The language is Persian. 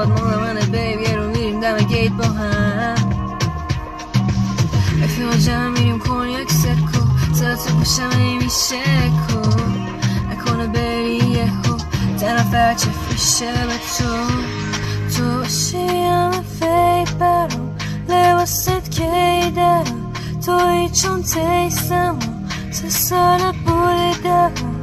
مال منه بیب یه رو میریم دم گیت با هم رفیقا جمع میریم کنیاک سکو زد تو پوشم نمیشه کو نکنه بری یهو طرف هرچه فیشه به تو باشی همه فیک برام لباست کی درم توی چون تیستم 3 سال بوده درم